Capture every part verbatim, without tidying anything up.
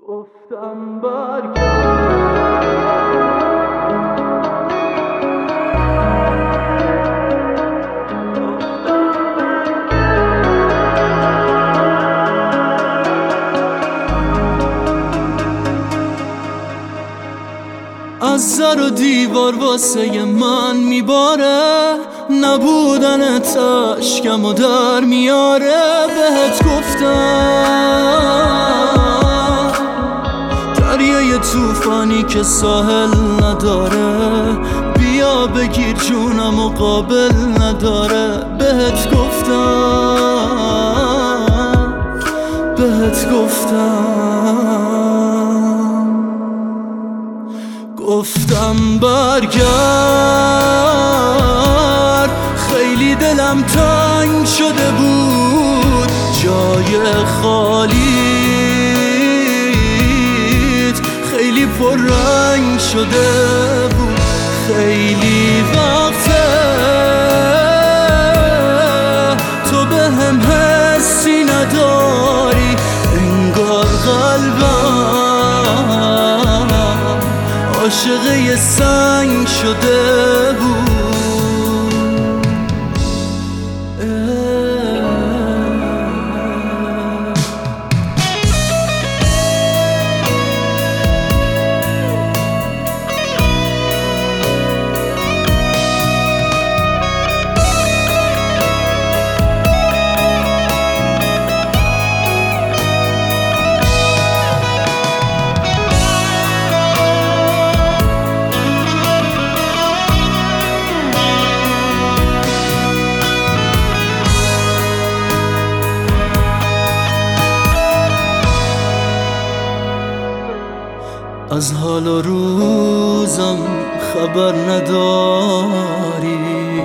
گفتم برگرد از در و دیوار واسه من میباره، نبودنت اشکم و در میاره. بهت گفتم دریای توفانی که ساحل نداره، بیا بگیر جونم و قابل نداره. بهت گفتم بهت گفتم گفتم برگرد، خیلی دلم تنگ شده بود، جای خالیت خیلی پررنگ شده بود. خیلی وقته تو به هم حسی نداری، انگار قلبم عاشق یه سنگ شده بود. از حال و روزم خبر نداری،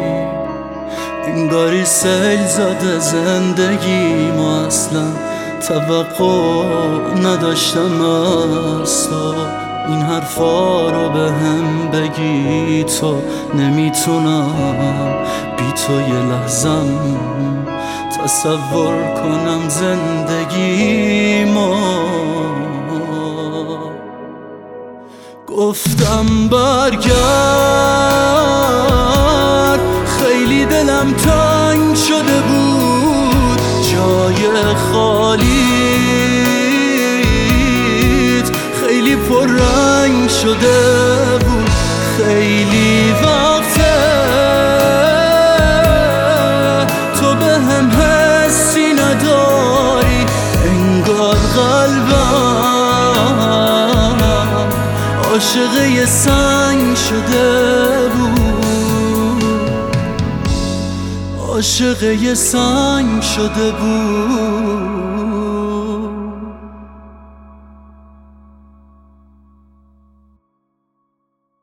انگاری سیل زده زندگی ما، اصلا توقع نداشتم از تو این حرفا رو به هم بگی. تو نمیتونم بی تو یه لحظم تصور کنم زندگی ما. گفتم برگرد، خیلی دلم تنگ شده بود، جای خالیت خیلی پررنگ شده بود. خیلی وقته تو به هم حسی نداری، انگار قلبم عاشق یه سنگ شده بود، عاشق یه سنگ شده بود.